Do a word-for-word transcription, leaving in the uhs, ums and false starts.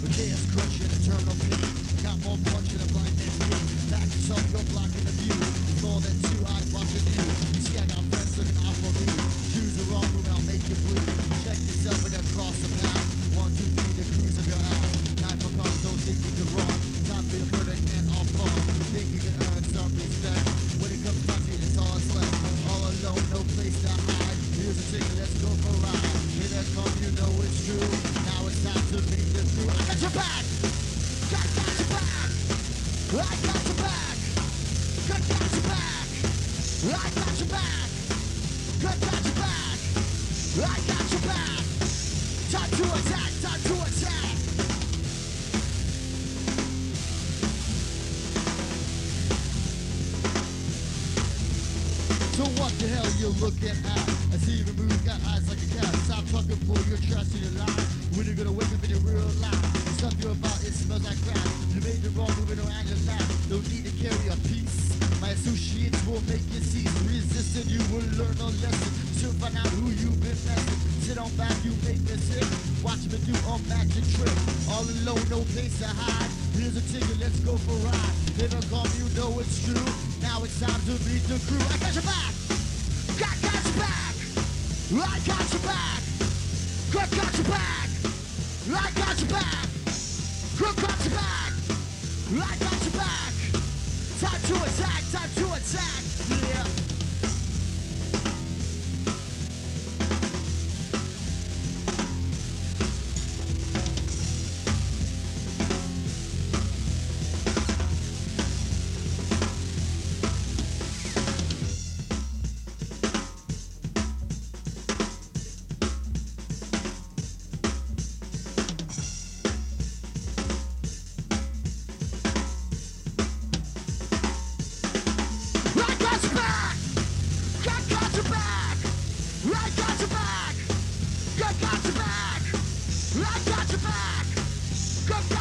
with chaos crushing eternal pain. Got more punch in a blind man's game. Back yourself, you're blocking the view. With more than two eyes watching you. You see, I got friends looking out for me. Choose the wrong move and I'll make you bleed. Check yourself and then cross the path. One, two, three, the cruise of your ass. Nine for comes, don't think you can wrong. Time for your burden and all fun. Think you can earn some respect. When it comes to you, it's all that's left. All alone, no place to hide. Here's a ticket, let's go for a ride. Here that come, you know it's true. Now it's time to meet the crew. I got your back! Got, got your back! I got your back! Got, got your back! I got your back! Got, got your back! I got your back! Time to attack! Time to attack! So what the hell you looking at? I see you move, got eyes like a cat. Stop talking for your trust in your life. When you gonna wake up in your real life? The stuff you're about, it smells like crap. You made the wrong move around your lap. Don't need to carry a piece. My associates will make you cease. Resisting, you will learn a lesson. She'll find out who you've been messing. Sit on back, you make me sick. Watch me do a magic trick. All alone, no place to hide. Here's a ticket, let's go for a ride. Never come, you know it's true. Now it's time to meet the crew. I got your back! Got, got your back! I got your back! Got, got your back! I got your back! Got, got your back! I got your back! Time to attack! Time to attack! Yeah! Got